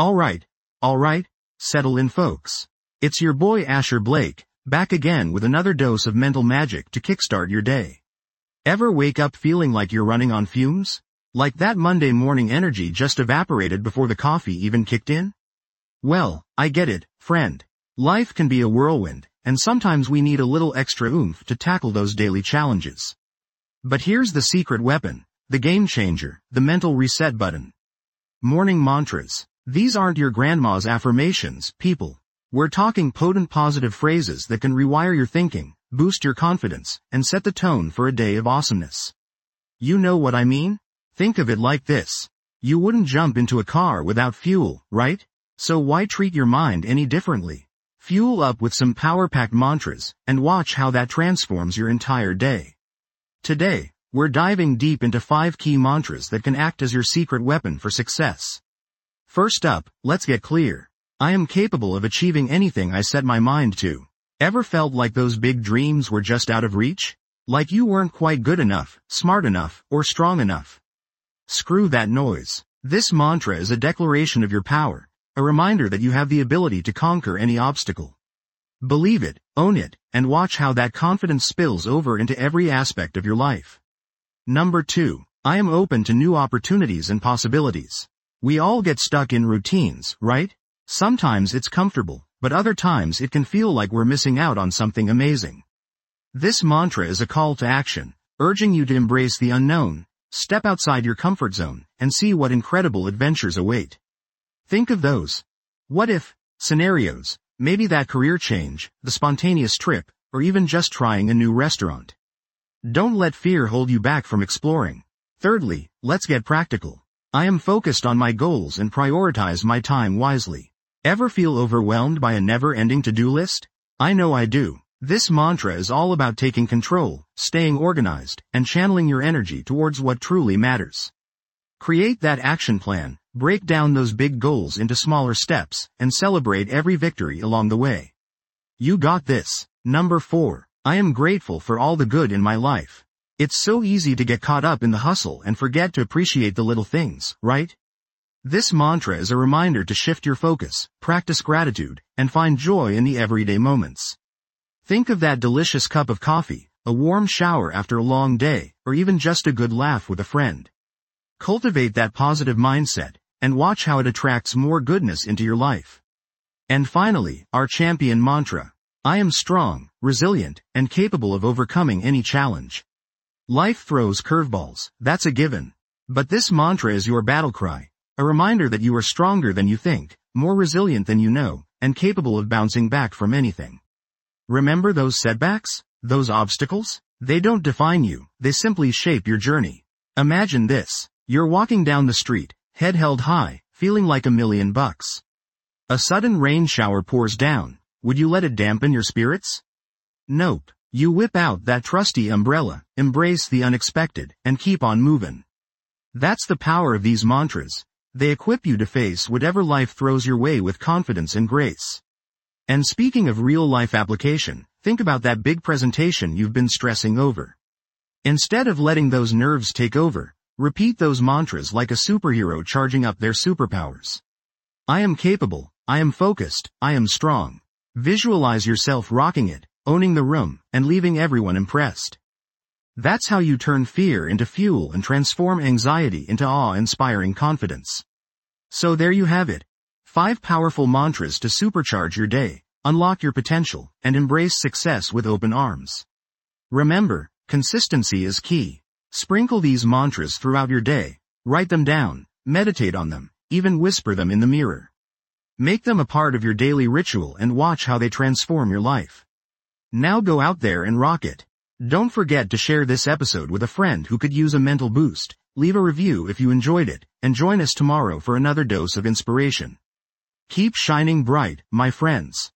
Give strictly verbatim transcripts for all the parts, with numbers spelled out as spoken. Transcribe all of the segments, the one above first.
Alright, alright, settle in folks. It's your boy Asher Blake, back again with another dose of mental magic to kickstart your day. Ever wake up feeling like you're running on fumes? Like that Monday morning energy just evaporated before the coffee even kicked in? Well, I get it, friend. Life can be a whirlwind, and sometimes we need a little extra oomph to tackle those daily challenges. But here's the secret weapon, the game changer, the mental reset button. Morning mantras. These aren't your grandma's affirmations, people. We're talking potent positive phrases that can rewire your thinking, boost your confidence, and set the tone for a day of awesomeness. You know what I mean? Think of it like this. You wouldn't jump into a car without fuel, right? So why treat your mind any differently? Fuel up with some power-packed mantras, and watch how that transforms your entire day. Today, we're diving deep into five key mantras that can act as your secret weapon for success. First up, let's get clear. I am capable of achieving anything I set my mind to. Ever felt like those big dreams were just out of reach? Like you weren't quite good enough, smart enough, or strong enough? Screw that noise. This mantra is a declaration of your power, a reminder that you have the ability to conquer any obstacle. Believe it, own it, and watch how that confidence spills over into every aspect of your life. Number two, I am open to new opportunities and possibilities. We all get stuck in routines, right? Sometimes it's comfortable, but other times it can feel like we're missing out on something amazing. This mantra is a call to action, urging you to embrace the unknown, step outside your comfort zone, and see what incredible adventures await. Think of those what if scenarios, maybe that career change, the spontaneous trip, or even just trying a new restaurant. Don't let fear hold you back from exploring. Thirdly, let's get practical. I am focused on my goals and prioritize my time wisely. Ever feel overwhelmed by a never-ending to-do list? I know I do. This mantra is all about taking control, staying organized, and channeling your energy towards what truly matters. Create that action plan, break down those big goals into smaller steps, and celebrate every victory along the way. You got this. Number four. I am grateful for all the good in my life. It's so easy to get caught up in the hustle and forget to appreciate the little things, right? This mantra is a reminder to shift your focus, practice gratitude, and find joy in the everyday moments. Think of that delicious cup of coffee, a warm shower after a long day, or even just a good laugh with a friend. Cultivate that positive mindset, and watch how it attracts more goodness into your life. And finally, our champion mantra. I am strong, resilient, and capable of overcoming any challenge. Life throws curveballs, that's a given. But this mantra is your battle cry, a reminder that you are stronger than you think, more resilient than you know, and capable of bouncing back from anything. Remember those setbacks? Those obstacles? They don't define you, they simply shape your journey. Imagine this. You're walking down the street, head held high, feeling like a million bucks. A sudden rain shower pours down. Would you let it dampen your spirits? Nope. You whip out that trusty umbrella, embrace the unexpected, and keep on moving. That's the power of these mantras. They equip you to face whatever life throws your way with confidence and grace. And speaking of real-life application, think about that big presentation you've been stressing over. Instead of letting those nerves take over, repeat those mantras like a superhero charging up their superpowers. I am capable, I am focused, I am strong. Visualize yourself rocking it, owning the room, and leaving everyone impressed. That's how you turn fear into fuel and transform anxiety into awe-inspiring confidence. So there you have it. Five powerful mantras to supercharge your day, unlock your potential, and embrace success with open arms. Remember, consistency is key. Sprinkle these mantras throughout your day, write them down, meditate on them, even whisper them in the mirror. Make them a part of your daily ritual and watch how they transform your life. Now go out there and rock it. Don't forget to share this episode with a friend who could use a mental boost, leave a review if you enjoyed it, and join us tomorrow for another dose of inspiration. Keep shining bright, my friends.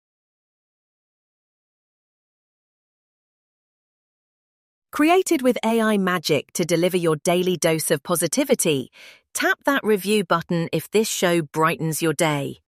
Created with A I magic to deliver your daily dose of positivity, tap that review button if this show brightens your day.